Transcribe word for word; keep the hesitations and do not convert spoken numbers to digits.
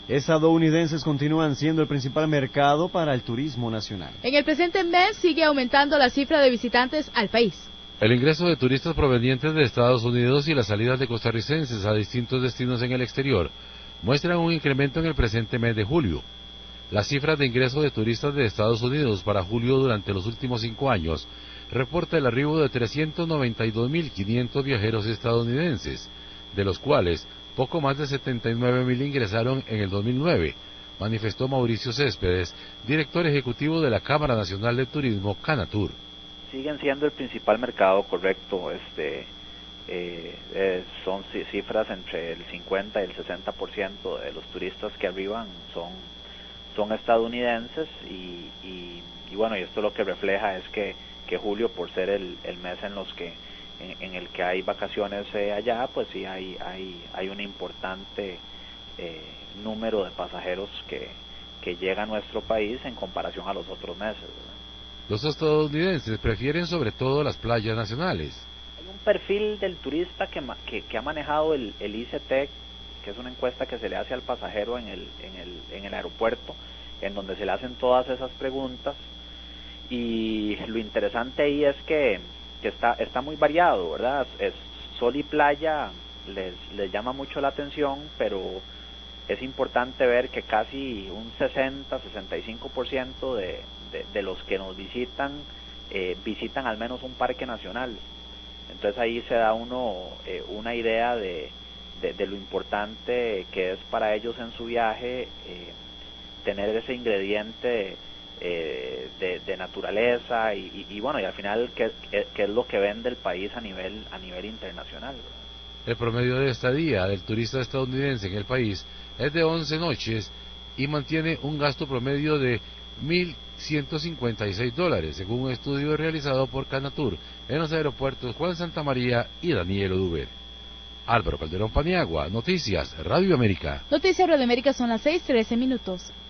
estadounidenses continúan siendo el principal mercado para el turismo nacional. En el presente mes sigue aumentando la cifra de visitantes al país. El ingreso de turistas provenientes de Estados Unidos y las salidas de costarricenses a distintos destinos en el exterior muestran un incremento en el presente mes de julio. Las cifras de ingreso de turistas de Estados Unidos para julio durante los últimos cinco años reporta el arribo de trescientos noventa y dos mil quinientos viajeros estadounidenses, de los cuales poco más de setenta y nueve mil ingresaron en el dos mil nueve, manifestó Mauricio Céspedes, director ejecutivo de la Cámara Nacional de Turismo, Canatur. Siguen siendo el principal mercado, correcto. Este, eh, eh, son cifras entre el cincuenta y el sesenta por ciento de los turistas que arriban son, son estadounidenses y, y, y bueno, y esto lo que refleja es que, que julio, por ser el, el mes en los que en, en el que hay vacaciones eh, allá, pues sí hay hay hay un importante eh, número de pasajeros que, que llega a nuestro país en comparación a los otros meses, ¿verdad? Los estadounidenses prefieren sobre todo las playas nacionales. Hay un perfil del turista que, que, que ha manejado el, el I C T, que es una encuesta que se le hace al pasajero en el, en el, en el aeropuerto, en donde se le hacen todas esas preguntas, y lo interesante ahí es que, que está, está muy variado, ¿verdad? Es sol y playa les, les llama mucho la atención, pero es importante ver que casi un sesenta a sesenta y cinco por ciento de, de, de los que nos visitan eh, visitan al menos un parque nacional. Entonces ahí se da uno eh, una idea de, de, de lo importante que es para ellos en su viaje eh, tener ese ingrediente eh, de, de naturaleza y, y, y bueno, y al final que, que es lo que vende el país a nivel a nivel internacional, ¿verdad? El promedio de estadía del turista estadounidense en el país es de once noches y mantiene un gasto promedio de mil ciento cincuenta y seis dólares, según un estudio realizado por Canatur en los aeropuertos Juan Santamaría y Daniel Oduber. Álvaro Calderón Paniagua, Noticias Radio América. Noticias Radio América, son las seis trece minutos.